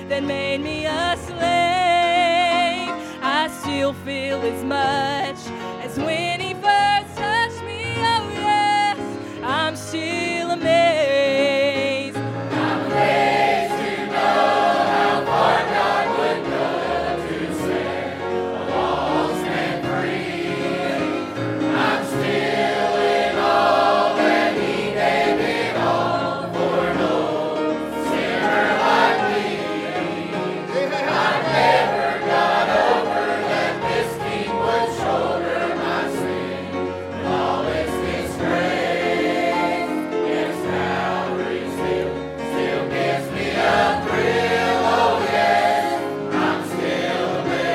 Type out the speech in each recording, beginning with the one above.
that made me a slave, I still feel as much as when He first touched me. Oh yes, I'm still amazed. I'm amazed to know how far God would go to set a lost man free. I'm still in awe that He gave it all for no sinner like me. I've never got over that this King would shoulder my sin and all its disgrace. Yes, Calvary still gives me a thrill. Oh yes, I'm still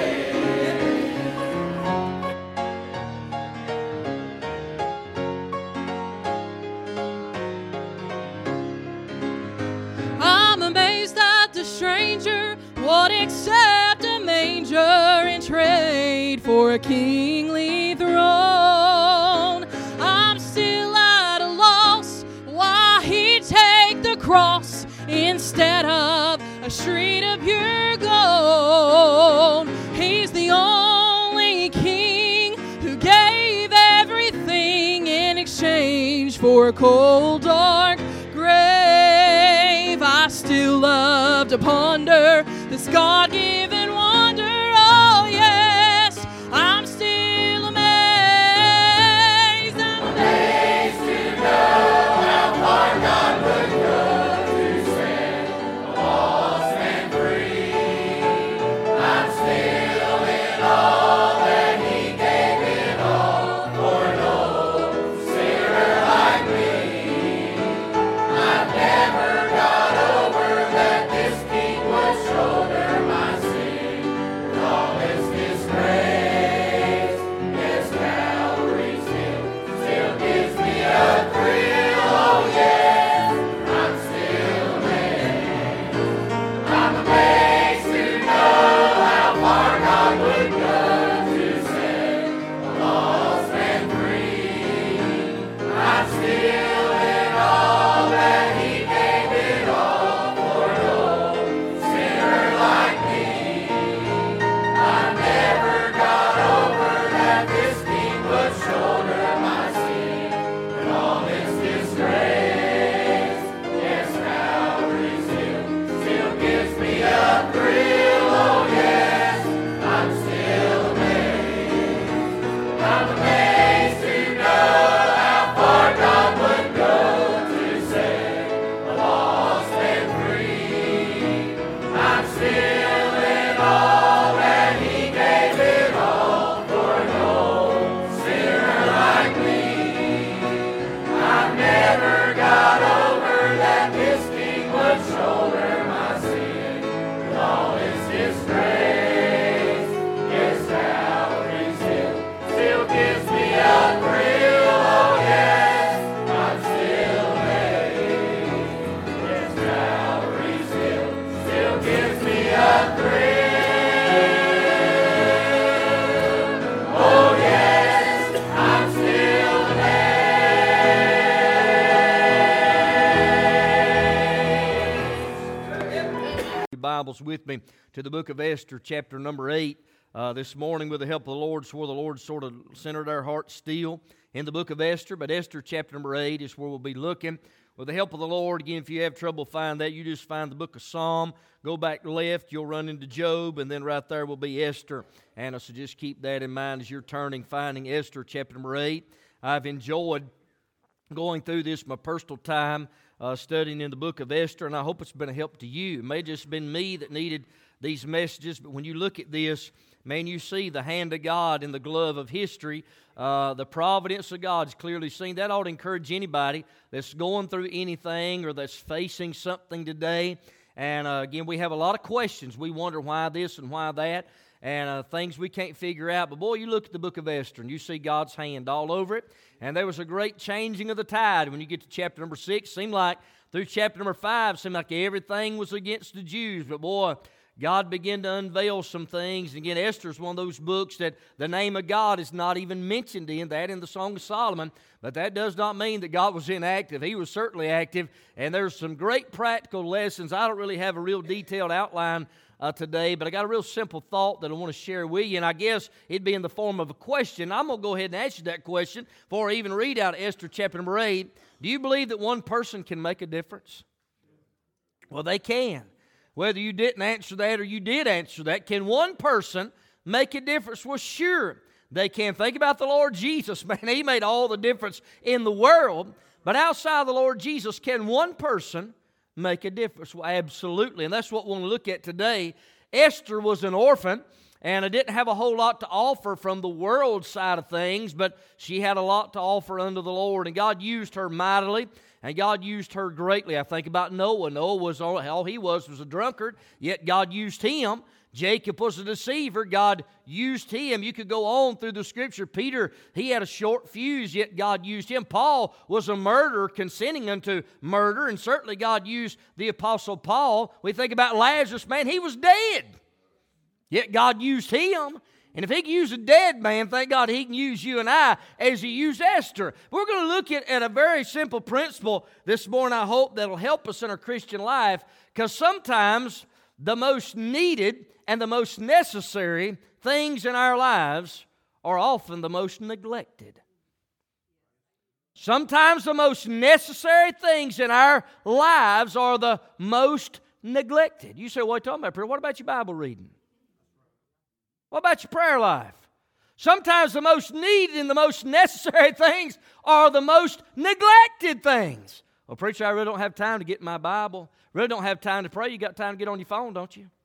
amazed. I'm amazed that the stranger would accept a manger in trade for a kingly throne. I'm still at a loss why He'd take the cross instead of a street of pure gold. He's the only King who gave everything in exchange for a cold, dark grave. I still love to ponder this God-given wonder. Oh yes, I'm still amazed. I'm amazed to know how far God would go to set a lost man free. I'm still in awe that He gave it all for no sinner like me. I've never got over that this King would shoulder my sin with all its disgrace. Yes, Calvary still gives me a thrill. Oh yes, I'm still amazed. I'm amazed to know how far God would go to set a lost man free. I'm still in awe that He gave it all for no sinner like me. I never got over that this King would shoulder my sin and all its disgrace. Yes, Calvary still gives me a thrill. Oh yes, I'm still amazed. I'm amazed to know how far God would go to set a lost man free. I'm still in awe that He gave it all for no sinner like me. I've never got over that this King would shoulder my sin with all its disgrace. Yes, Calvary still gives me a thrill. Oh yes, I'm still amazed. Yes, Calvary still gives me a thrill. Oh yes, I'm still amazed. Your Bibles with me to the book of Esther, chapter number 8. This morning, with the help of the Lord, it's where the Lord sort of centered our hearts still in the book of Esther. But Esther, chapter number 8, is where we'll be looking. With the help of the Lord, again, if you have trouble finding that, you just find the book of Psalm. Go back left, you'll run into Job, and then right there will be Esther. And so just keep that in mind as you're turning, finding Esther, chapter number 8. I've enjoyed going through this my personal time studying in the book of Esther, and I hope it's been a help to you. It may have just been me that needed these messages, but when you look at this, man, you see the hand of God in the glove of history. The providence of God is clearly seen. That ought to encourage anybody that's going through anything or that's facing something today. And again, we have a lot of questions. We wonder why this and why that, and things we can't figure out. But boy, you look at the book of Esther and you see God's hand all over it. And there was a great changing of the tide. When you get to chapter number 6, seemed like through chapter number 5, seemed like everything was against the Jews. But boy, God began to unveil some things. And again, Esther's one of those books that the name of God is not even mentioned in the Song of Solomon. But that does not mean that God was inactive. He was certainly active. And there's some great practical lessons. I don't really have a real detailed outline today, but I got a real simple thought that I want to share with you, and I guess it'd be in the form of a question. I'm going to go ahead and answer that question before I even read out Esther chapter number 8. Do you believe that one person can make a difference? Well, they can. Whether you didn't answer that or you did answer that, can one person make a difference? Well, sure, they can. Think about the Lord Jesus, man. He made all the difference in the world, but outside of the Lord Jesus, can one person make a difference? Well, absolutely, and that's what we want to look at today. Esther was an orphan, and I didn't have a whole lot to offer from the world side of things, but she had a lot to offer unto the Lord, and God used her mightily, and God used her greatly. I think about Noah. Noah was all he was a drunkard, yet God used him. Jacob was a deceiver. God used him. You could go on through the Scripture. Peter, he had a short fuse, yet God used him. Paul was a murderer, consenting unto murder, and certainly God used the Apostle Paul. We think about Lazarus, man, he was dead, yet God used him. And if he can use a dead man, thank God he can use you and I as he used Esther. We're going to look at a very simple principle this morning, I hope, that will help us in our Christian life, because sometimes the most needed and the most necessary things in our lives are often the most neglected. Sometimes the most necessary things in our lives are the most neglected. You say, what are you talking about, prayer? What about your Bible reading? What about your prayer life? Sometimes the most needed and the most necessary things are the most neglected things. Well, preacher, I really don't have time to get in my Bible. Really don't have time to pray. You got time to get on your phone, don't you?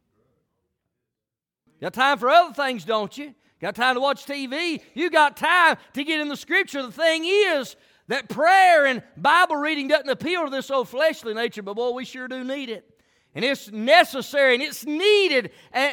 Got time for other things, don't you? Got time to watch TV. You got time to get in the Scripture. The thing is that prayer and Bible reading doesn't appeal to this old fleshly nature, but boy, we sure do need it. And it's necessary and it's needed,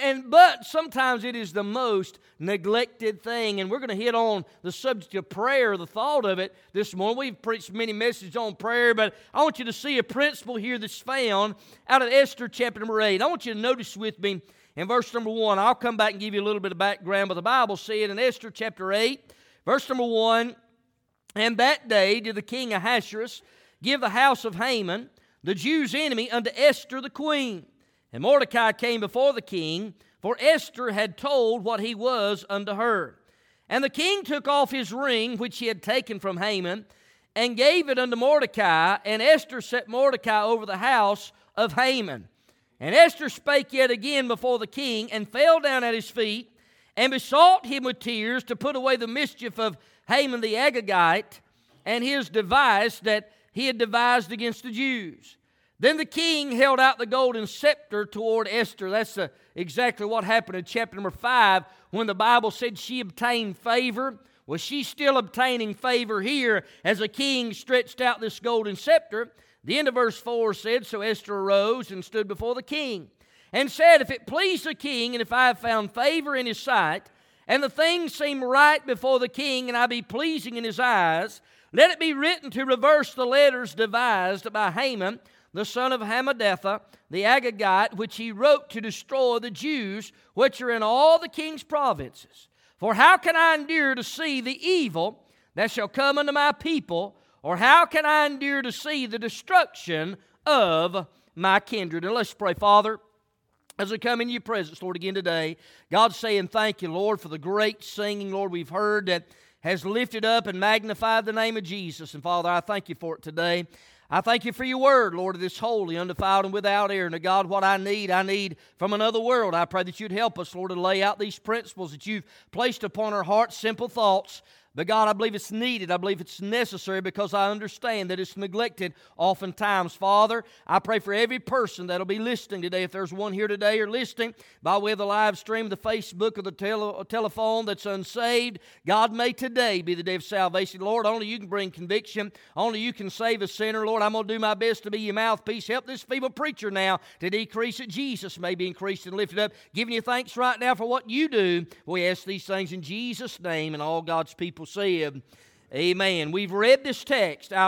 but sometimes it is the most neglected thing. And we're going to hit on the subject of prayer, the thought of it this morning. We've preached many messages on prayer, but I want you to see a principle here that's found out of Esther chapter number 8. I want you to notice with me in verse number 1. I'll come back and give you a little bit of background, but the Bible said in Esther chapter 8, verse number 1, "And that day did the king Ahasuerus give the house of Haman, the Jews' enemy, unto Esther the queen. And Mordecai came before the king, for Esther had told what he was unto her. And the king took off his ring, which he had taken from Haman, and gave it unto Mordecai. And Esther set Mordecai over the house of Haman. And Esther spake yet again before the king, and fell down at his feet, and besought him with tears to put away the mischief of Haman the Agagite, and his device that he had devised against the Jews. Then the king held out the golden scepter toward Esther." That's exactly what happened in chapter number 5 when the Bible said she obtained favor. Well, she's still obtaining favor here as the king stretched out this golden scepter. The end of verse 4 said, "So Esther arose and stood before the king, and said, If it please the king, and if I have found favor in his sight, and the thing seem right before the king, and I be pleasing in his eyes, let it be written to reverse the letters devised by Haman, the son of Hammedatha, the Agagite, which he wrote to destroy the Jews, which are in all the king's provinces. For how can I endure to see the evil that shall come unto my people, or how can I endure to see the destruction of my kindred?" And let's pray. Father, as we come into your presence, Lord, again today, God's saying thank you, Lord, for the great singing, Lord, we've heard that has lifted up and magnified the name of Jesus. And Father, I thank you for it today. I thank you for your word, Lord, that is holy, undefiled, and without error. And God, what I need from another world. I pray that you'd help us, Lord, to lay out these principles that you've placed upon our hearts, simple thoughts. But God, I believe it's needed. I believe it's necessary because I understand that it's neglected oftentimes. Father, I pray for every person that'll be listening today. If there's one here today or listening by way of the live stream, the Facebook, or the telephone that's unsaved, God, may today be the day of salvation. Lord, only you can bring conviction. Only you can save a sinner. Lord, I'm going to do my best to be your mouthpiece. Help this feeble preacher now to decrease it. Jesus may be increased and lifted up. Giving you thanks right now for what you do. We ask these things in Jesus' name, and all God's people said, amen. We've read this text out of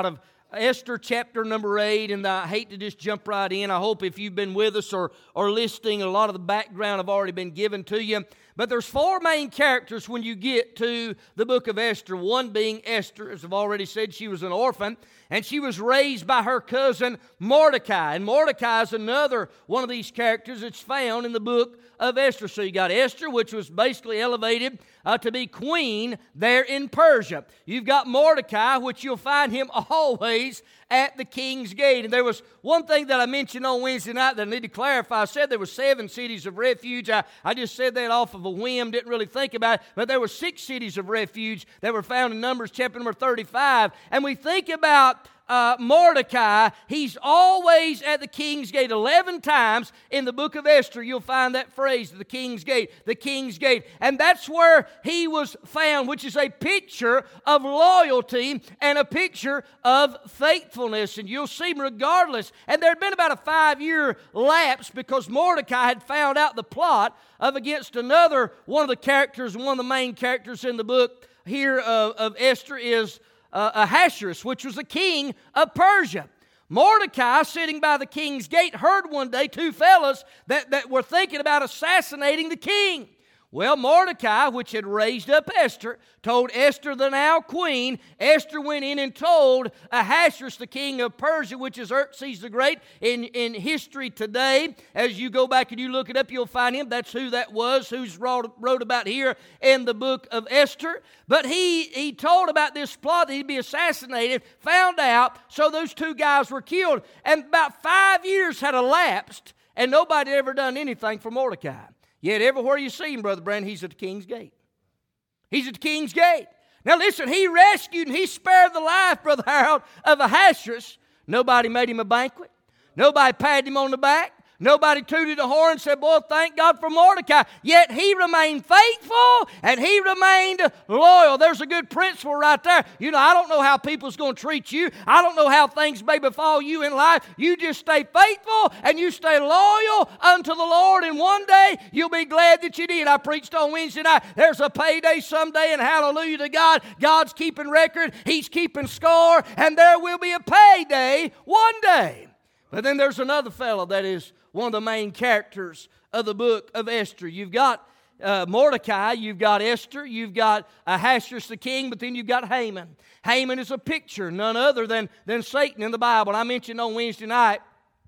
Esther chapter number 8, and I hate to just jump right in. I hope if you've been with us or listening, a lot of the background have already been given to you. But there's four main characters when you get to the book of Esther. One being Esther, as I've already said, she was an orphan, and she was raised by her cousin Mordecai. And Mordecai is another one of these characters that's found in the book of Esther. So you got Esther, which was basically elevated to be queen there in Persia. You've got Mordecai, which you'll find him always at the king's gate. And there was one thing that I mentioned on Wednesday night that I need to clarify. I said there were 7 cities of refuge. I just said that off of a whim, didn't really think about it. But there were 6 cities of refuge that were found in Numbers chapter number 35. And we think about Mordecai, he's always at the king's gate. 11 times in the book of Esther, you'll find that phrase, the king's gate, the king's gate. And that's where he was found, which is a picture of loyalty and a picture of faithfulness. And you'll see regardless. And there had been about a 5-year lapse because Mordecai had found out the plot of against another one of the characters, one of the main characters in the book here of Esther is Ahasuerus, which was the king of Persia. Mordecai, sitting by the king's gate, heard one day 2 fellas that were thinking about assassinating the king. Well, Mordecai, which had raised up Esther, told Esther, the now queen. Esther went in and told Ahasuerus, the king of Persia, which is Xerxes the Great in history today. As you go back and you look it up, you'll find him. That's who that was, who's wrote about here in the book of Esther. But he told about this plot that he'd be assassinated, found out, so those 2 guys were killed. And about 5 years had elapsed, and nobody had ever done anything for Mordecai. Yet everywhere you see him, Brother Brandon, he's at the king's gate. He's at the king's gate. Now listen, he rescued and he spared the life, Brother Harold, of Ahasuerus. Nobody made him a banquet. Nobody patted him on the back. Nobody tooted a horn and said, boy, thank God for Mordecai. Yet he remained faithful and he remained loyal. There's a good principle right there. You know, I don't know how people's going to treat you. I don't know how things may befall you in life. You just stay faithful and you stay loyal unto the Lord. And one day you'll be glad that you did. I preached on Wednesday night. There's a payday someday, and hallelujah to God. God's keeping record. He's keeping score. And there will be a payday one day. But then there's another fellow that is one of the main characters of the book of Esther. You've got Mordecai, you've got Esther, you've got Ahasuerus the king, but then you've got Haman. Haman is a picture, none other than Satan in the Bible. I mentioned on Wednesday night,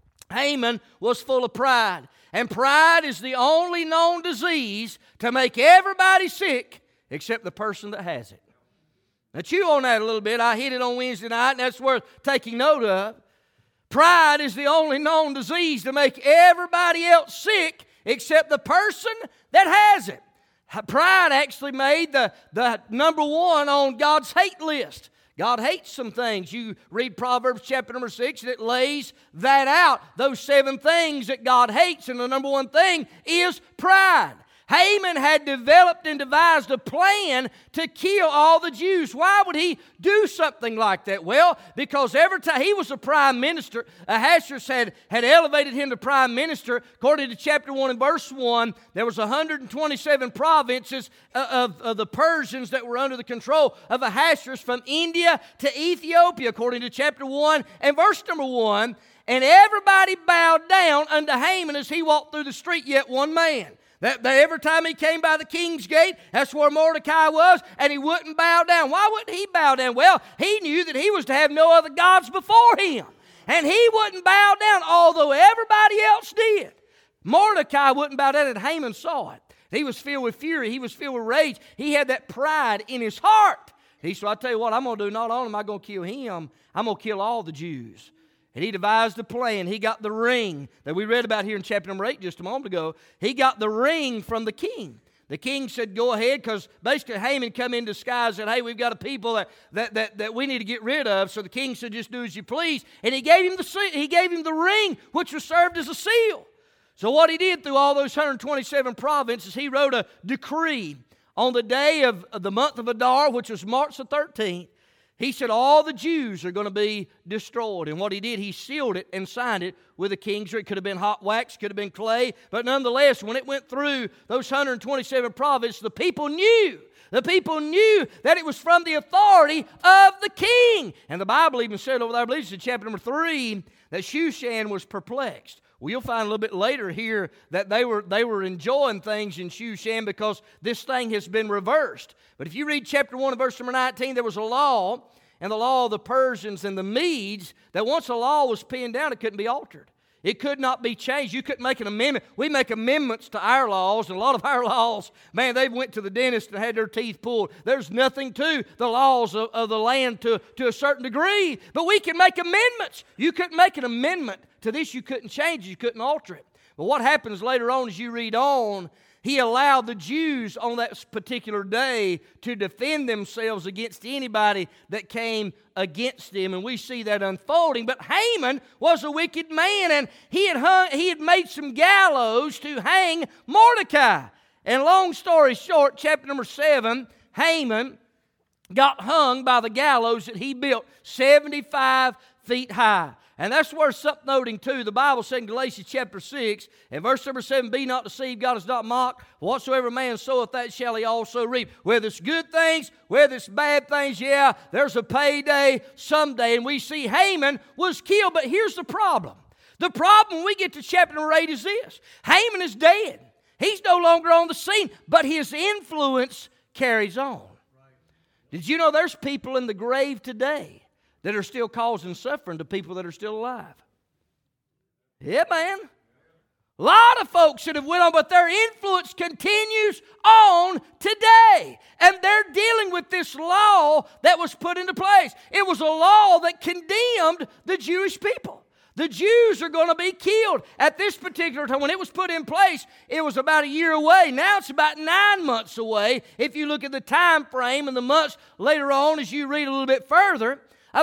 Haman was full of pride. And pride is the only known disease to make everybody sick except the person that has it. Now chew on that a little bit. I hit it on Wednesday night, and that's worth taking note of. Pride is the only known disease to make everybody else sick except the person that has it. Pride actually made the number 1 on God's hate list. God hates some things. You read Proverbs chapter number 6, and it lays that out. Those 7 things that God hates, and the number 1 thing is pride. Haman had developed and devised a plan to kill all the Jews. Why would he do something like that? Well, because every time he was a prime minister, Ahasuerus had elevated him to prime minister. According to chapter 1 and verse 1, there was 127 provinces of the Persians that were under the control of Ahasuerus, from India to Ethiopia, according to chapter 1 and verse number 1. And everybody bowed down unto Haman as he walked through the street, yet one man. That every time he came by the king's gate, that's where Mordecai was, and he wouldn't bow down. Why wouldn't he bow down? Well, he knew that he was to have no other gods before him. And he wouldn't bow down, although everybody else did. Mordecai wouldn't bow down, and Haman saw it. He was filled with fury. He was filled with rage. He had that pride in his heart. He said, I'll tell you what I'm going to do. Not only am I going to kill him, I'm going to kill all the Jews. And he devised a plan. He got the ring that we read about here in chapter number 8 just a moment ago. He got the ring from the king. The king said, go ahead, because basically Haman come in disguise and said, hey, we've got a people that we need to get rid of. So the king said, just do as you please. And he gave him the ring, which was served as a seal. So what he did through all those 127 provinces, he wrote a decree on the day of the month of Adar, which was March the 13th. He said all the Jews are going to be destroyed. And what he did, he sealed it and signed it with a king's ring. It could have been hot wax, could have been clay. But nonetheless, when it went through those 127 provinces, the people knew. The people knew that it was from the authority of the king. And the Bible even said over there, I believe it's in chapter number 3, that Shushan was perplexed. Well, you'll find a little bit later here that they were enjoying things in Shushan because this thing has been reversed. But if you read chapter 1 and verse number 19, there was a law, and the law of the Persians and the Medes, that once a law was pinned down, it couldn't be altered. It could not be changed. You couldn't make an amendment. We make amendments to our laws, and a lot of our laws, man, they went to the dentist and had their teeth pulled. There's nothing to the laws of the land to a certain degree, but we can make amendments. You couldn't make an amendment to this. You couldn't change it. You couldn't alter it. But what happens later on as you read on, he allowed the Jews on that particular day to defend themselves against anybody that came against them. And we see that unfolding. But Haman was a wicked man, and he had made some gallows to hang Mordecai. And long story short, chapter number 7, Haman got hung by the gallows that he built 75 feet high. And that's worth something noting too. The Bible said in Galatians chapter 6 and verse number 7, be not deceived, God is not mocked. Whatsoever man soweth, that shall he also reap. Whether it's good things, whether it's bad things, yeah, there's a payday someday. And we see Haman was killed. But here's the problem. The problem when we get to chapter number 8 is this. Haman is dead. He's no longer on the scene, but his influence carries on. Did you know there's people in the grave today that are still causing suffering to people that are still alive? Yeah, man. A lot of folks that have went on, but their influence continues on today. And they're dealing with this law that was put into place. It was a law that condemned the Jewish people. The Jews are going to be killed. At this particular time, when it was put in place, it was about a year away. Now it's about 9 months away. If you look at the time frame and the months later on, as you read a little bit further,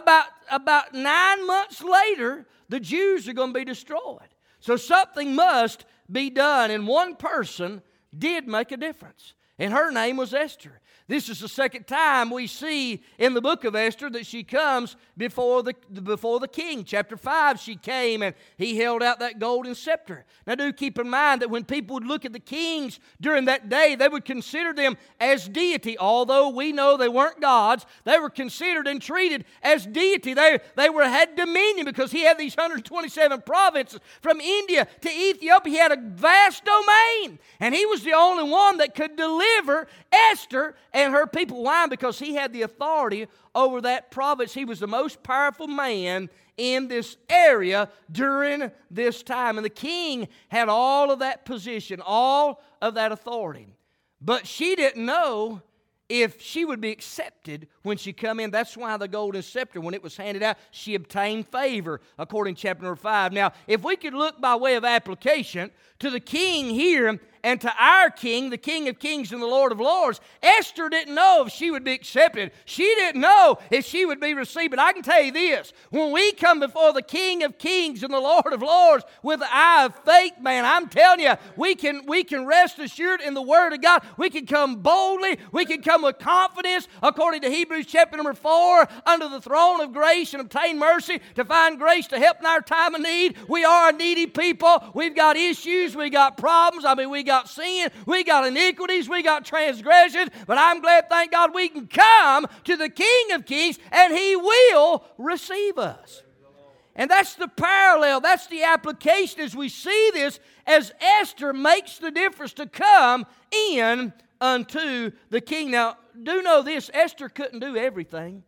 about 9 months later, the Jews are going to be destroyed. So something must be done. And one person did make a difference. And her name was Esther. This is the second time we see in the book of Esther that she comes before the king. Chapter 5, she came and he held out that golden scepter. Now do keep in mind that when people would look at the kings during that day, they would consider them as deity. Although we know they weren't gods, they were considered and treated as deity. They had dominion because he had these 127 provinces from India to Ethiopia. He had a vast domain. And he was the only one that could deliver Esther and her people. Why? Because he had the authority over that province. He was the most powerful man in this area during this time. And the king had all of that position, all of that authority. But she didn't know if she would be accepted when she come in. That's why the golden scepter, when it was handed out, she obtained favor, according to chapter number 5. Now, if we could look by way of application to the king here and to our king, the King of Kings and the Lord of Lords, Esther didn't know if she would be accepted. She didn't know if she would be received. But I can tell you this, when we come before the King of Kings and the Lord of Lords with the eye of faith, man, I'm telling you, we can rest assured in the Word of God. We can come boldly. We can come with confidence, according to Hebrews chapter number 4, under the throne of grace and obtain mercy to find grace to help in our time of need. We are a needy people. We've got issues. We got problems. We got sin, we got iniquities, we got transgressions, but I'm glad, thank God, we can come to the King of Kings and He will receive us. And that's the parallel, that's the application as we see this, as Esther makes the difference to come in unto the king. Now, do know this, Esther couldn't do everything.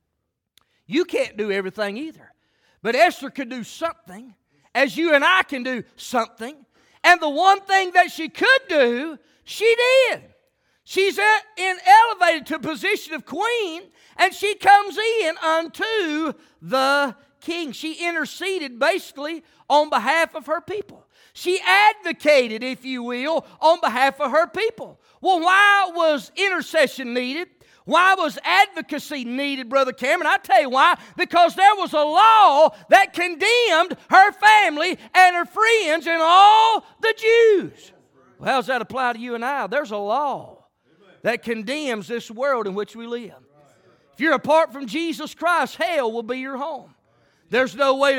You can't do everything either. But Esther could do something, as you and I can do something. And the one thing that she could do, she did. She's elevated to a position of queen, and she comes in unto the king. She interceded basically on behalf of her people. She advocated, if you will, on behalf of her people. Well, why was intercession needed? Why was advocacy needed, Brother Cameron? I tell you why. Because there was a law that condemned her family and her friends and all the Jews. Well, how does that apply to you and I? There's a law that condemns this world in which we live. If you're apart from Jesus Christ, hell will be your home. There's no way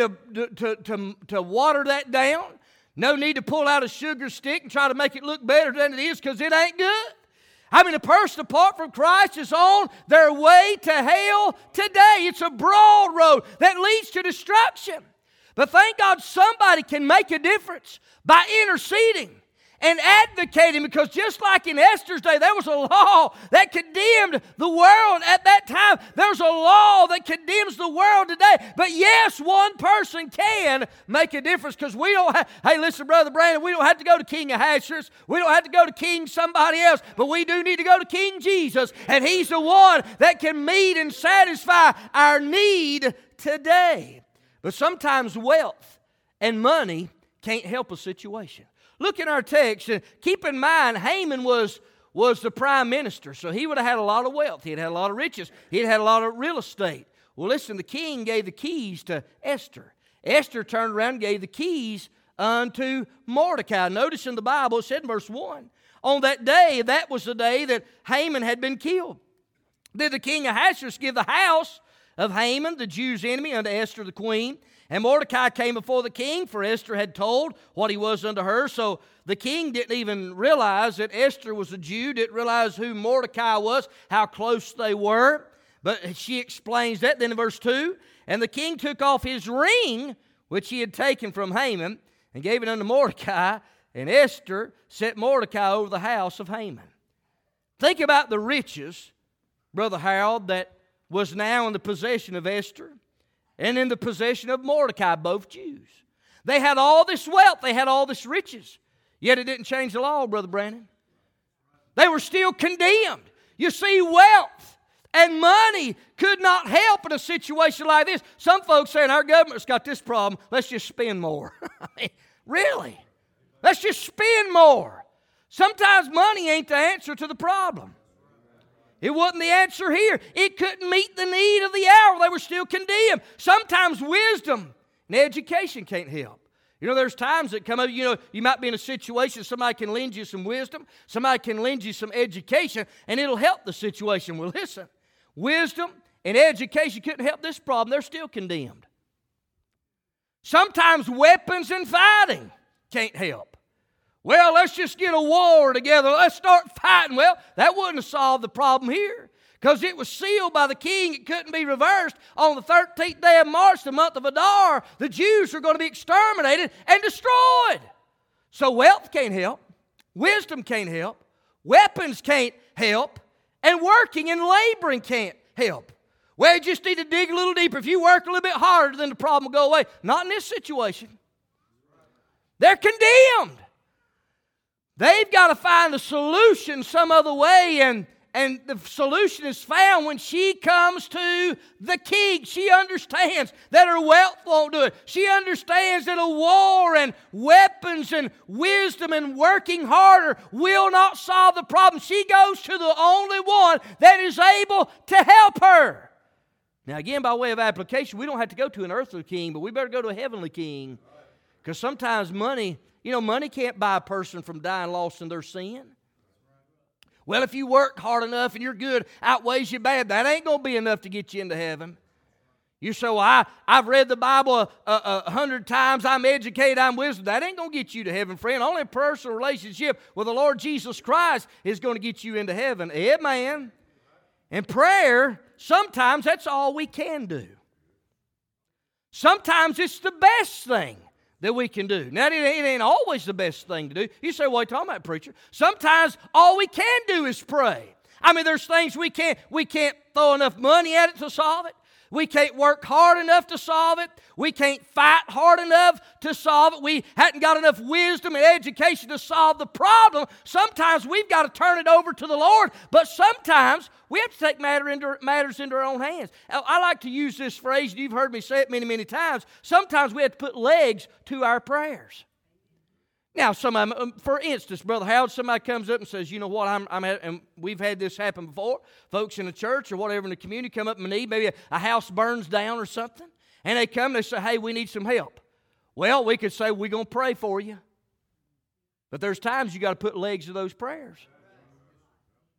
to water that down. No need to pull out a sugar stick and try to make it look better than it is, because it ain't good. I mean, a person apart from Christ is on their way to hell today. It's a broad road that leads to destruction. But thank God somebody can make a difference by interceding and advocating, because just like in Esther's day, there was a law that condemned the world at that time. There's a law that condemns the world today. But yes, one person can make a difference, because we don't have, hey, listen, Brother Brandon, we don't have to go to King Ahasuerus. We don't have to go to King somebody else, but we do need to go to King Jesus, and He's the one that can meet and satisfy our need today. But sometimes wealth and money can't help a situation. Look in our text, and keep in mind, Haman was the prime minister, so he would have had a lot of wealth. He had had a lot of riches. He had had a lot of real estate. Well, listen, the king gave the keys to Esther. Esther turned around and gave the keys unto Mordecai. Notice in the Bible, it said in verse 1, on that day, that was the day that Haman had been killed, did the king Ahasuerus give the house of Haman, the Jews' enemy, unto Esther the queen. And Mordecai came before the king, for Esther had told what he was unto her. So the king didn't even realize that Esther was a Jew, didn't realize who Mordecai was, how close they were. But she explains that. Then in verse 2, and the king took off his ring, which he had taken from Haman, and gave it unto Mordecai. And Esther set Mordecai over the house of Haman. Think about the riches, Brother Harold, that was now in the possession of Esther and in the possession of Mordecai, both Jews. They had all this wealth. They had all this riches. Yet it didn't change the law, Brother Brandon. They were still condemned. You see, wealth and money could not help in a situation like this. Some folks saying, our government's got this problem, let's just spend more. I mean, really? Let's just spend more. Sometimes money ain't the answer to the problem. It wasn't the answer here. It couldn't meet the need of the hour. They were still condemned. Sometimes wisdom and education can't help. You know, there's times that come up, you might be in a situation, somebody can lend you some wisdom, somebody can lend you some education, and it'll help the situation. Well, listen, wisdom and education couldn't help this problem. They're still condemned. Sometimes weapons and fighting can't help. Well, let's just get a war together. Let's start fighting. Well, that wouldn't have solved the problem here, because it was sealed by the king. It couldn't be reversed. On the 13th day of March, the month of Adar, the Jews are going to be exterminated and destroyed. So wealth can't help. Wisdom can't help. Weapons can't help. And working and laboring can't help. Well, you just need to dig a little deeper. If you work a little bit harder, then the problem will go away. Not in this situation. They're condemned. They've got to find a solution some other way, and the solution is found when she comes to the king. She understands that her wealth won't do it. She understands that a war and weapons and wisdom and working harder will not solve the problem. She goes to the only one that is able to help her. Now again, by way of application, we don't have to go to an earthly king, but we better go to a heavenly king, because sometimes money can't buy a person from dying lost in their sin. Well, if you work hard enough and you're good, outweighs you bad, that ain't going to be enough to get you into heaven. You say, well, I've read the Bible 100 times, I'm educated, I'm wisdom. That ain't going to get you to heaven, friend. Only a personal relationship with the Lord Jesus Christ is going to get you into heaven. Amen. And prayer, sometimes that's all we can do. Sometimes it's the best thing that we can do. Now, it ain't always the best thing to do. You say, well, what are you talking about, preacher? Sometimes all we can do is pray. I mean, there's things we can't throw enough money at it to solve it. We can't work hard enough to solve it. We can't fight hard enough to solve it. We hadn't got enough wisdom and education to solve the problem. Sometimes we've got to turn it over to the Lord, but sometimes we have to take matters into our own hands. I like to use this phrase, and you've heard me say it many, many times. Sometimes we have to put legs to our prayers. Now, for instance, Brother Howard, somebody comes up and says, you know what, and we've had this happen before. Folks in the church or whatever in the community come up and need, maybe a house burns down or something, and they come and they say, hey, we need some help. Well, we could say, we're going to pray for you. But there's times you got to put legs to those prayers.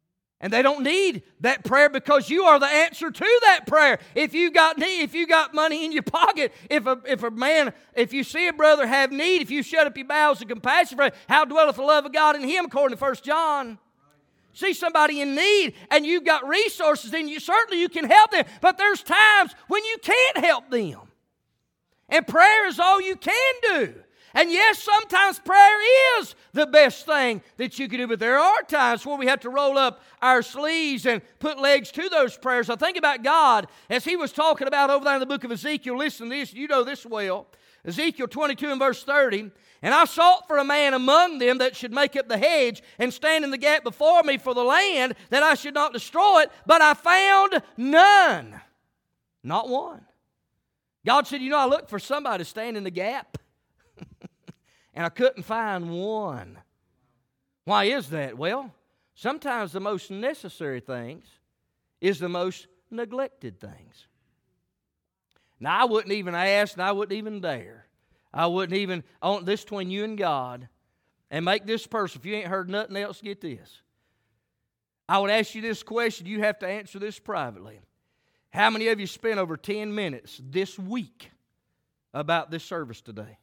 And they don't need that prayer because you are the answer to that prayer. If you got need, if you got money in your pocket, if you see a brother have need, if you shut up your bowels of compassion for him, how dwelleth the love of God in him, according to 1 John. See somebody in need and you've got resources, then certainly you can help them. But there's times when you can't help them. And prayer is all you can do. And yes, sometimes prayer is the best thing that you can do, but there are times where we have to roll up our sleeves and put legs to those prayers. I think about God as He was talking about over there in the book of Ezekiel. Listen to this, you know this well. Ezekiel 22 and verse 30. And I sought for a man among them that should make up the hedge and stand in the gap before me for the land, that I should not destroy it, but I found none. Not one. God said, I looked for somebody to stand in the gap. And I couldn't find one. Why is that? Well, sometimes the most necessary things is the most neglected things. Now, I wouldn't even ask, and I wouldn't even dare. I wouldn't even, on this between you and God, and make this person, if you ain't heard nothing else, get this. I would ask you this question, you have to answer this privately. How many of you spent over 10 minutes this week about this service today?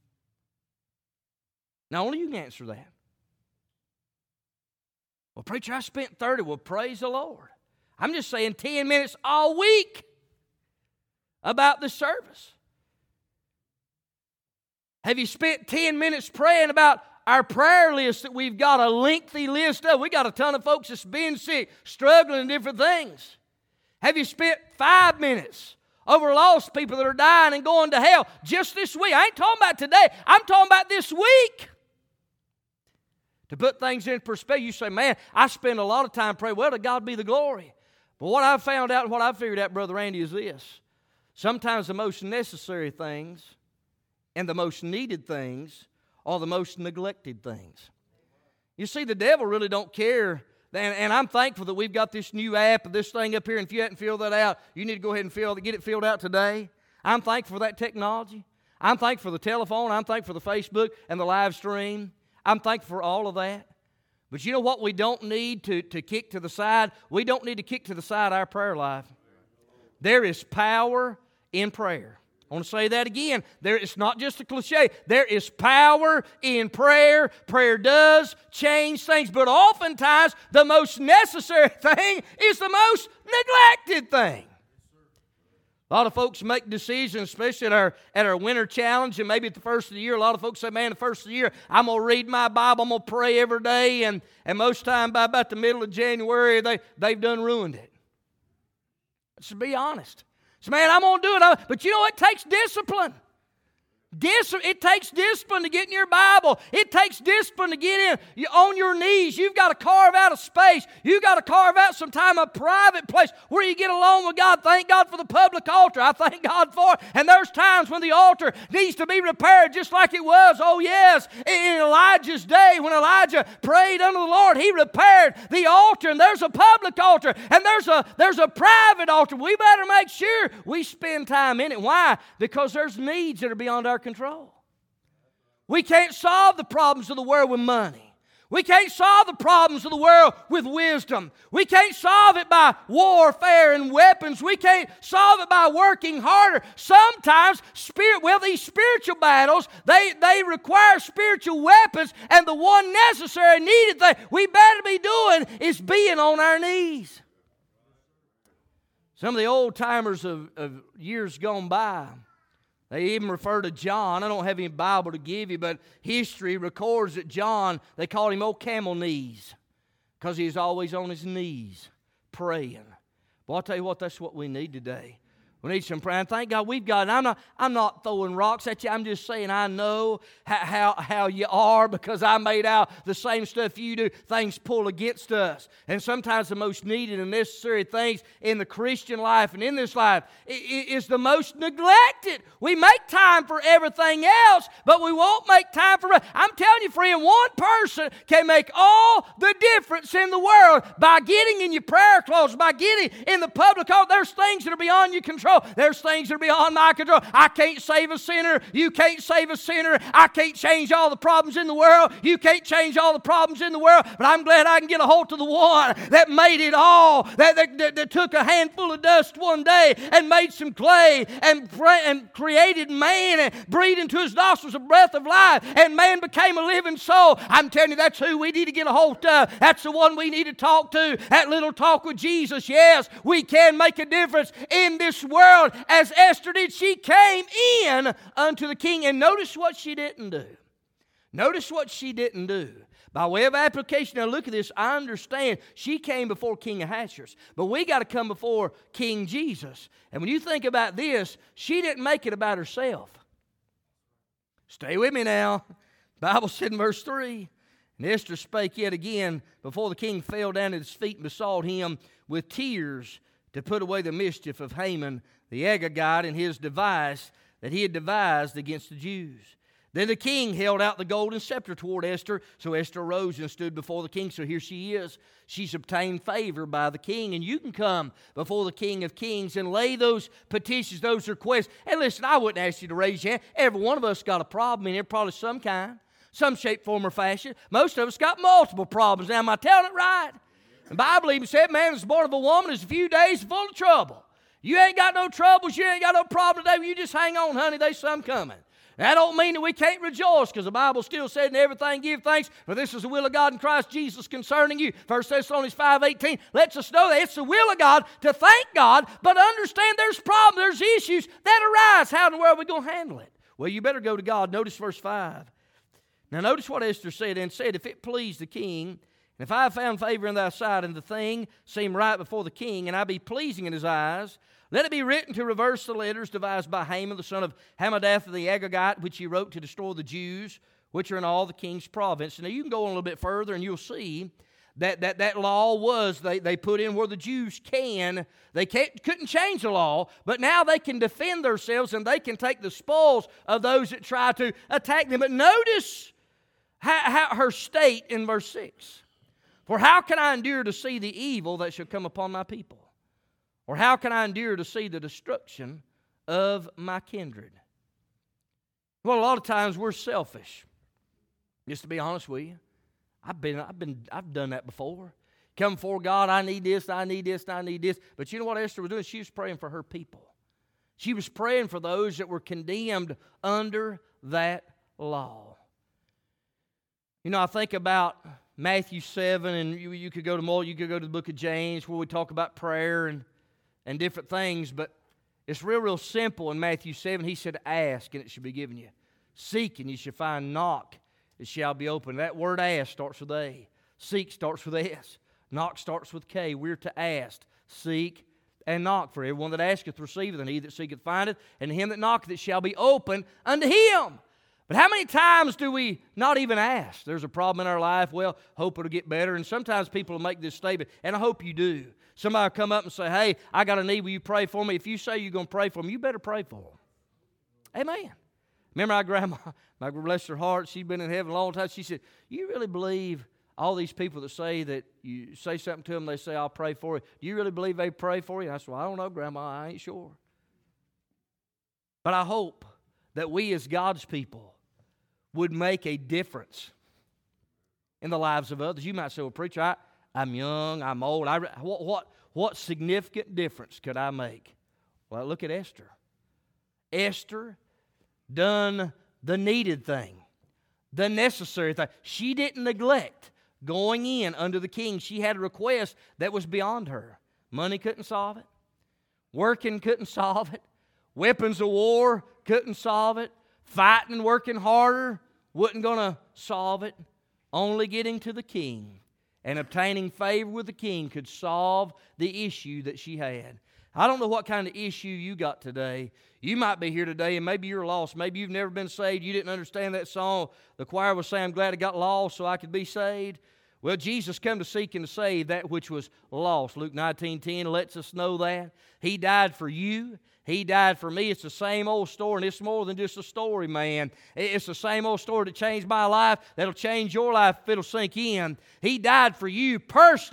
Now, only you can answer that. Well, preacher, I spent 30. Well, praise the Lord. I'm just saying 10 minutes all week about the service. Have you spent 10 minutes praying about our prayer list that we've got a lengthy list of? We got a ton of folks that's been sick, struggling in different things. Have you spent 5 minutes over lost people that are dying and going to hell just this week? I ain't talking about today. I'm talking about this week. To put things in perspective, you say, man, I spend a lot of time praying. Well, to God be the glory. But what I've found out and what I've figured out, Brother Randy, is this. Sometimes the most necessary things and the most needed things are the most neglected things. You see, the devil really don't care. And I'm thankful that we've got this new app and this thing up here. And if you hadn't filled that out, you need to go ahead and get it filled out today. I'm thankful for that technology. I'm thankful for the telephone. I'm thankful for the Facebook and the live stream. I'm thankful for all of that. But you know what we don't need to kick to the side? We don't need to kick to the side our prayer life. There is power in prayer. I want to say that again. It's not just a cliche. There is power in prayer. Prayer does change things. But oftentimes, the most necessary thing is the most neglected thing. A lot of folks make decisions, especially at our winter challenge, and maybe at the first of the year. A lot of folks say, man, the first of the year, I'm going to read my Bible, I'm going to pray every day. And most time, by about the middle of January, they've done ruined it. Let's be honest. So, man, I'm going to do it. But you know, it takes discipline. It takes discipline to get in your Bible. It takes discipline to get in on your knees. You've got to carve out a space. You've got to carve out some time, a private place where you get alone with God. Thank God for the public altar. I thank God for it. And there's times when the altar needs to be repaired just like it was. Oh, yes, in Elijah's day when Elijah prayed unto the Lord, he repaired the altar. And there's a public altar. And there's a private altar. We better make sure we spend time in it. Why? Because there's needs that are beyond our control. We can't solve the problems of the world with money. We can't solve the problems of the world with wisdom. We can't solve it by warfare and weapons. We can't solve it by working harder. Sometimes these spiritual battles, they require spiritual weapons, and the one necessary needed thing we better be doing is being on our knees. Some of the old timers of years gone by, they even refer to John. I don't have any Bible to give you, but history records that John, they called him Old Camel Knees because he's always on his knees praying. Well, I'll tell you what, that's what we need today. We need some prayer. And thank God we've got it. I'm not throwing rocks at you. I'm just saying I know how you are because I made out the same stuff you do. Things pull against us. And sometimes the most needed and necessary things in the Christian life and in this life is the most neglected. We make time for everything else, but we won't make time for... I'm telling you, friend, one person can make all the difference in the world by getting in your prayer closet, by getting in the public. There's things that are beyond your control. control. There's things that are beyond my control. I can't save a sinner. You can't save a sinner. I can't change all the problems in the world. You can't change all the problems in the world. But I'm glad I can get a hold of the one that made it all, that took a handful of dust one day and made some clay and created man and breathed into his nostrils a breath of life, and man became a living soul. I'm telling you, that's who we need to get a hold of. That's the one we need to talk to. That little talk with Jesus. Yes, we can make a difference in this world as Esther did. She came in unto the king, and notice what she didn't do. Notice what she didn't do. By way of application, now look at this. I understand she came before King Ahasuerus, but we got to come before King Jesus. And when you think about this, she didn't make it about herself. Stay with me now. The Bible said in verse 3, and Esther spake yet again before the king fell down at his feet and besought him with tears to put away the mischief of Haman the Agagite and his device that he had devised against the Jews. Then the king held out the golden scepter toward Esther. So Esther arose and stood before the king. So here she is. She's obtained favor by the king. And you can come before the King of Kings and lay those petitions, those requests. And listen, I wouldn't ask you to raise your hand. Every one of us got a problem in here, probably some kind, some shape, form, or fashion. Most of us got multiple problems. Now, am I telling it right? The Bible even said, man that's born of a woman is a few days full of trouble. You ain't got no troubles. You ain't got no problem today. You just hang on, honey. There's some coming. That don't mean that we can't rejoice, because the Bible still said, in everything give thanks, for this is the will of God in Christ Jesus concerning you. 1 Thessalonians 5:18 lets us know that it's the will of God to thank God, but understand there's problems, there's issues that arise. How in the world are we going to handle it? Well, you better go to God. Notice verse 5. Now notice what Esther said, and said, if it please the king, and if I have found favor in thy sight, and the thing seem right before the king, and I be pleasing in his eyes, let it be written to reverse the letters devised by Haman, the son of Hammedatha the Agagite, which he wrote to destroy the Jews, which are in all the king's province. Now you can go on a little bit further, and you'll see that law was, they put in where the Jews couldn't change the law, but now they can defend themselves, and they can take the spoils of those that try to attack them. But notice how her state in verse 6. For how can I endure to see the evil that shall come upon my people? Or how can I endure to see the destruction of my kindred? Well, a lot of times we're selfish. Just to be honest with you, I've done that before. Come before God, I need this, I need this, I need this. But you know what Esther was doing? She was praying for her people. She was praying for those that were condemned under that law. You know, I think about Matthew 7, and you could go to more. You could go to the book of James, where we talk about prayer and different things, but it's real simple in Matthew 7. He said, ask, and it shall be given you. Seek, and you shall find. Knock, it shall be opened. That word ask starts with A. Seek starts with S. Knock starts with K. We're to ask, seek, and knock. For everyone that asketh receiveth, and he that seeketh findeth, and him that knocketh it shall be opened unto him. But how many times do we not even ask? There's a problem in our life. Well, hope it'll get better. And sometimes people will make this statement, and I hope you do. Somebody will come up and say, hey, I got a need. Will you pray for me? If you say you're going to pray for them, you better pray for them. Amen. Remember our grandma, my bless her heart, she'd been in heaven a long time. She said, you really believe all these people that say that you say something to them, they say, I'll pray for you. Do you really believe they pray for you? I said, well, I don't know, Grandma. I ain't sure. But I hope that we as God's people would make a difference in the lives of others. You might say, well, preacher, I'm young, I'm old. What significant difference could I make? Well, look at Esther. Esther done the needed thing, the necessary thing. She didn't neglect going in under the king. She had a request that was beyond her. Money couldn't solve it. Working couldn't solve it. Weapons of war couldn't solve it. Fighting and working harder wasn't going to solve it. Only getting to the king and obtaining favor with the king could solve the issue that she had. I don't know what kind of issue you got today. You might be here today and maybe you're lost. Maybe you've never been saved. You didn't understand that song. The choir was saying, I'm glad I got lost so I could be saved. Well, Jesus came to seek and to save that which was lost. Luke 19:10 lets us know that. He died for you. He died for me. It's the same old story, and it's more than just a story, man. It's the same old story that changed my life, that'll change your life if it'll sink in. He died for you personally,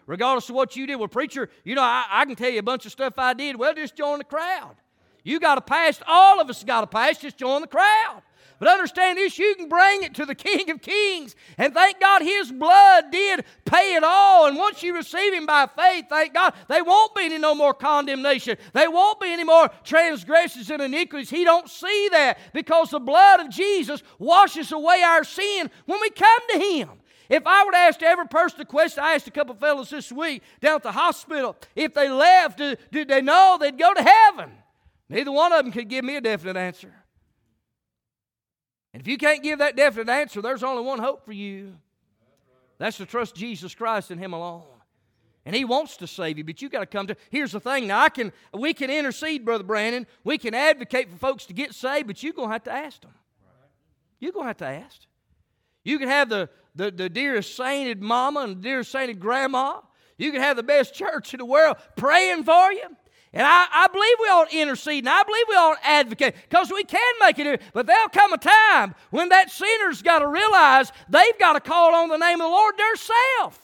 regardless of what you did. Well, preacher, I can tell you a bunch of stuff I did. Well, just join the crowd. You got a past. All of us got a past. Just join the crowd. But understand this, you can bring it to the King of Kings. And thank God His blood did pay it all. And once you receive Him by faith, thank God, there won't be any no more condemnation. There won't be any more transgressions and iniquities. He don't see that because the blood of Jesus washes away our sin when we come to Him. If I were to ask every person a question, I asked a couple of fellows this week down at the hospital, if they left, did they know they'd go to heaven? Neither one of them could give me a definite answer. And if you can't give that definite answer, there's only one hope for you. That's to trust Jesus Christ and Him alone. And He wants to save you, but you got to come to. Here's the thing. Now we can intercede, Brother Brandon. We can advocate for folks to get saved, but you're going to have to ask them. You're going to have to ask. You can have the dearest sainted mama and the dearest sainted grandma. You can have the best church in the world praying for you. And I believe we ought to intercede, and I believe we ought to advocate, because we can make it. But there'll come a time when that sinner's got to realize they've got to call on the name of the Lord theirself.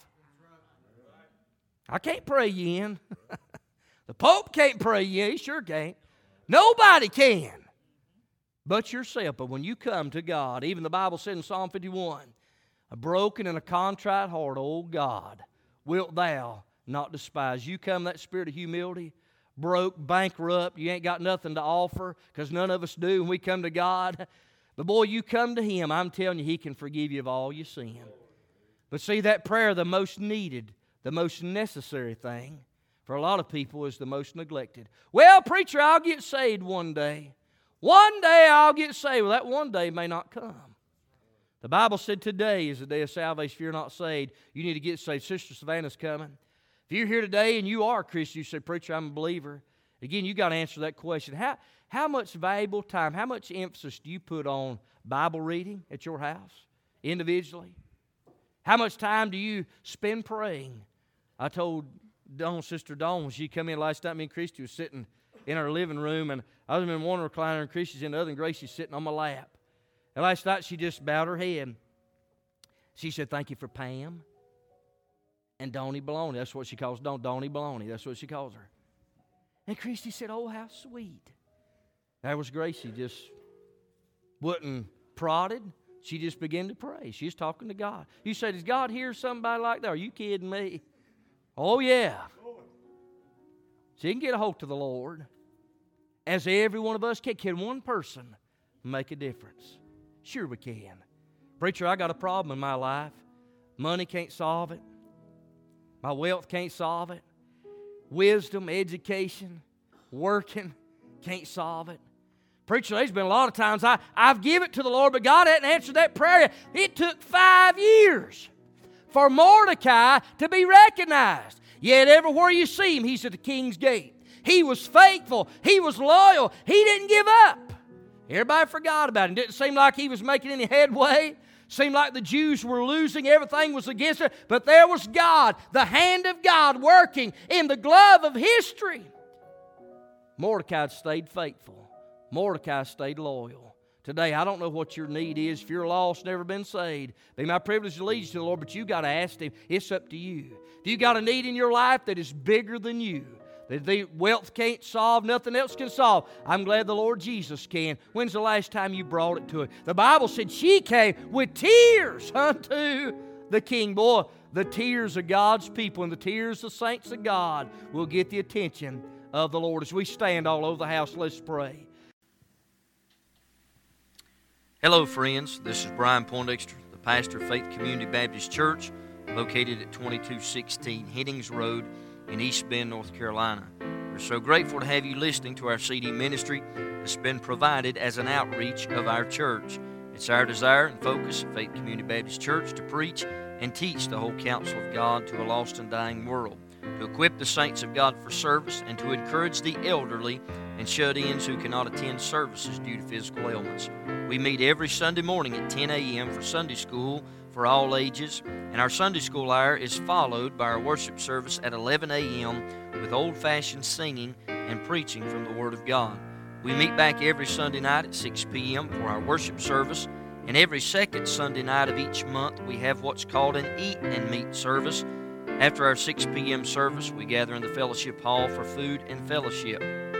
I can't pray you in. The Pope can't pray you in. He sure can't. Nobody can but yourself. But when you come to God, even the Bible said in Psalm 51, a broken and a contrite heart, O God, wilt thou not despise. You come that spirit of humility, broke, bankrupt, you ain't got nothing to offer, because none of us do when we come to God. But boy, you come to Him, I'm telling you, He can forgive you of all your sin. But see, that prayer, the most needed, the most necessary thing for a lot of people is the most neglected. Well, preacher, I'll get saved one day. One day I'll get saved. Well, that one day may not come. The Bible said today is the day of salvation. If you're not saved, you need to get saved. Sister Savannah's coming. If you're here today and you are a Christian, you say, preacher, I'm a believer. Again, you got to answer that question. How much valuable time, how much emphasis do you put on Bible reading at your house, individually? How much time do you spend praying? I told Sister Dawn, when she come in last night, me and Christy was sitting in our living room, and I was in one recliner, and Christy's in the other, and Gracie's sitting on my lap. And last night, she just bowed her head. She said, thank you for Pam and Donnie Baloney. That's what she calls Donnie Baloney. That's what she calls her. And Christy said, oh, how sweet. That was Gracie, just wasn't prodded. She just began to pray. She was talking to God. You say, does God hear somebody like that? Are you kidding me? Oh, yeah. She can get a hold to the Lord. As every one of us can. Can one person make a difference? Sure we can. Preacher, I got a problem in my life. Money can't solve it. My wealth can't solve it. Wisdom, education, working can't solve it. Preacher, there's been a lot of times I've given it to the Lord, but God hadn't answered that prayer. It took 5 years for Mordecai to be recognized. Yet everywhere you see him, he's at the king's gate. He was faithful. He was loyal. He didn't give up. Everybody forgot about him. Didn't seem like he was making any headway. Seemed like the Jews were losing. Everything was against it. But there was God, the hand of God working in the glove of history. Mordecai stayed faithful. Mordecai stayed loyal. Today, I don't know what your need is. If you're lost, never been saved, it'd be my privilege to lead you to the Lord, but you got to ask Him. It's up to you. Do you got a need in your life that is bigger than you? That the wealth can't solve, nothing else can solve. I'm glad the Lord Jesus can. When's the last time you brought it to Him? The Bible said she came with tears unto the King. Boy, the tears of God's people and the tears of the saints of God will get the attention of the Lord. As we stand all over the house, let's pray. Hello, friends. This is Brian Poindexter, the pastor of Faith Community Baptist Church, located at 2216 Hennings Road in East Bend, North Carolina. We're so grateful to have you listening to our CD ministry that's been provided as an outreach of our church. It's our desire and focus at Faith Community Baptist Church to preach and teach the whole counsel of God to a lost and dying world, to equip the saints of God for service, and to encourage the elderly and shut-ins who cannot attend services due to physical ailments. We meet every Sunday morning at 10 a.m. for Sunday school for all ages, and our Sunday school hour is followed by our worship service at 11 a.m. with old-fashioned singing and preaching from the Word of God. We meet back every Sunday night at 6 p.m. for our worship service, and every second Sunday night of each month we have what's called an Eat and Meet service. After our 6 p.m. service, we gather in the fellowship hall for food and fellowship.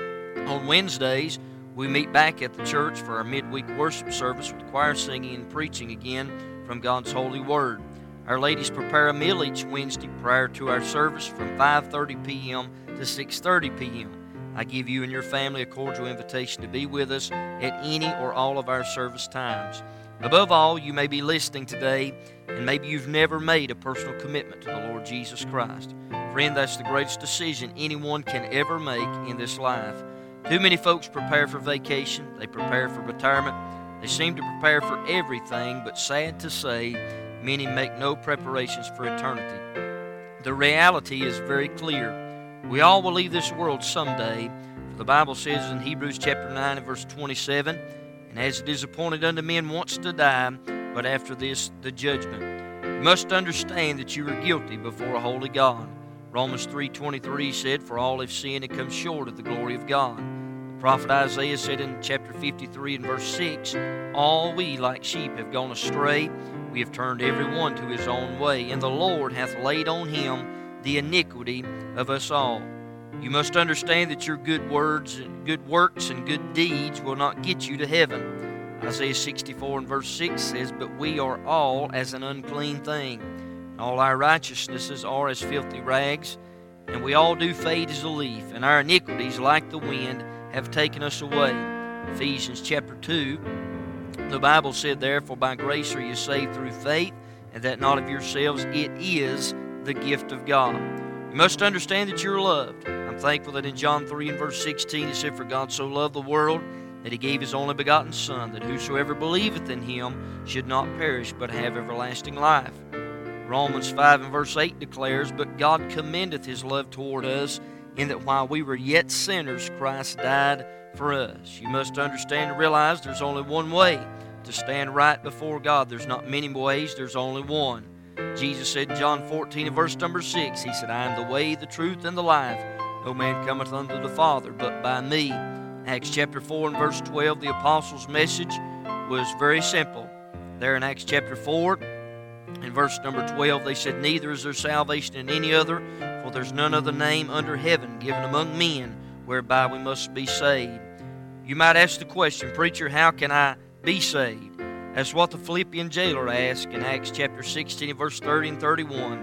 On Wednesdays, we meet back at the church for our midweek worship service with choir singing and preaching again from God's holy word. Our ladies prepare a meal each Wednesday prior to our service from 5:30 p.m. to 6:30 p.m. I give you and your family a cordial invitation to be with us at any or all of our service times. Above all, you may be listening today, and maybe you've never made a personal commitment to the Lord Jesus Christ. Friend, that's the greatest decision anyone can ever make in this life. Too many folks prepare for vacation. They prepare for retirement. They seem to prepare for everything, but sad to say, many make no preparations for eternity. The reality is very clear. We all will leave this world someday. For the Bible says in Hebrews chapter 9 and verse 27, "And as it is appointed unto men once to die, but after this the judgment." You must understand that you are guilty before a holy God. Romans 3:23 said, "For all have sinned and come short of the glory of God." The prophet Isaiah said in chapter 53 and verse 6, "All we like sheep have gone astray. We have turned every one to his own way, and the Lord hath laid on him the iniquity of us all." You must understand that your good words and good works and good deeds will not get you to heaven. Isaiah 64 and verse 6 says, "But we are all as an unclean thing. All our righteousnesses are as filthy rags, and we all do fade as a leaf, and our iniquities, like the wind, have taken us away." Ephesians chapter 2, the Bible said, "Therefore by grace are you saved through faith, and that not of yourselves, it is the gift of God." You must understand that you're loved. I'm thankful that in John 3 and verse 16 it said, "For God so loved the world that he gave his only begotten Son, that whosoever believeth in him should not perish, but have everlasting life." Romans 5 and verse 8 declares, "But God commendeth his love toward us, in that while we were yet sinners, Christ died for us." You must understand and realize there's only one way to stand right before God. There's not many ways, there's only one. Jesus said in John 14 and verse number 6, he said, "I am the way, the truth, and the life. No man cometh unto the Father but by me." Acts chapter 4 and verse 12, the apostles' message was very simple. There in Acts chapter 4 and verse number 12, they said, "Neither is there salvation in any other, for there's none other name under heaven given among men whereby we must be saved." You might ask the question, "Preacher, how can I be saved?" That's what the Philippian jailer asked in Acts chapter 16 and verse 30 and 31.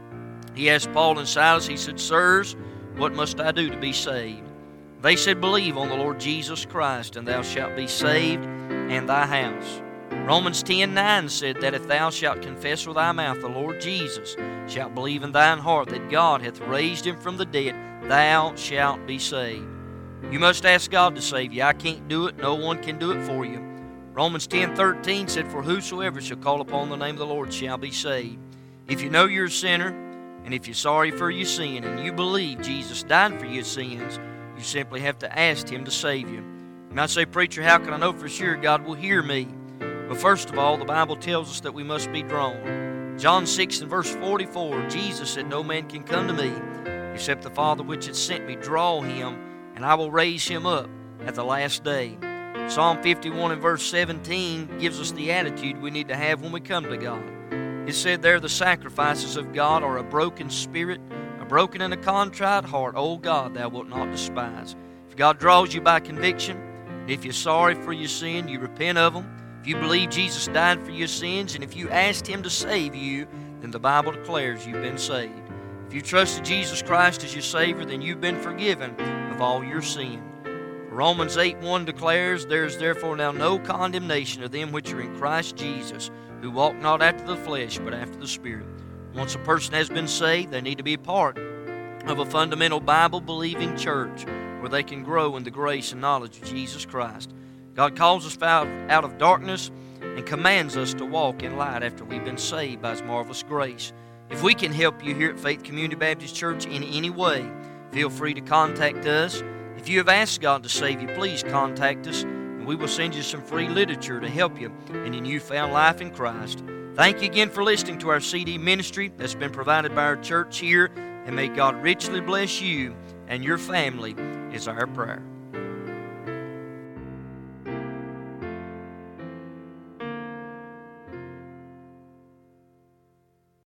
He asked Paul and Silas, he said, "Sirs, what must I do to be saved?" They said, "Believe on the Lord Jesus Christ, and thou shalt be saved, and thy house." Romans 10:9 said that if thou shalt confess with thy mouth the Lord Jesus, shalt believe in thine heart that God hath raised him from the dead, thou shalt be saved. You must ask God to save you. I can't do it. No one can do it for you. Romans 10:13 said, "For whosoever shall call upon the name of the Lord shall be saved." If you know you're a sinner, and if you're sorry for your sin, and you believe Jesus died for your sins, you simply have to ask him to save you. You might say, "Preacher, how can I know for sure God will hear me?" Well, first of all, the Bible tells us that we must be drawn. John 6 and verse 44, Jesus said, "No man can come to me, except the Father which hath sent me draw him, and I will raise him up at the last day." Psalm 51 and verse 17 gives us the attitude we need to have when we come to God. It said there, "The sacrifices of God are a broken spirit, a broken and a contrite heart, O God, thou wilt not despise." If God draws you by conviction, and if you're sorry for your sin, you repent of them. If you believe Jesus died for your sins, and if you asked him to save you, then the Bible declares you've been saved. If you trusted Jesus Christ as your Savior, then you've been forgiven of all your sin. Romans 8:1 declares, "There is therefore now no condemnation of them which are in Christ Jesus, who walk not after the flesh, but after the Spirit." Once a person has been saved, they need to be a part of a fundamental Bible-believing church where they can grow in the grace and knowledge of Jesus Christ. God calls us out of darkness and commands us to walk in light after we've been saved by his marvelous grace. If we can help you here at Faith Community Baptist Church in any way, feel free to contact us. If you have asked God to save you, please contact us, and we will send you some free literature to help you in your newfound life in Christ. Thank you again for listening to our CD ministry that's been provided by our church here, and may God richly bless you and your family is our prayer.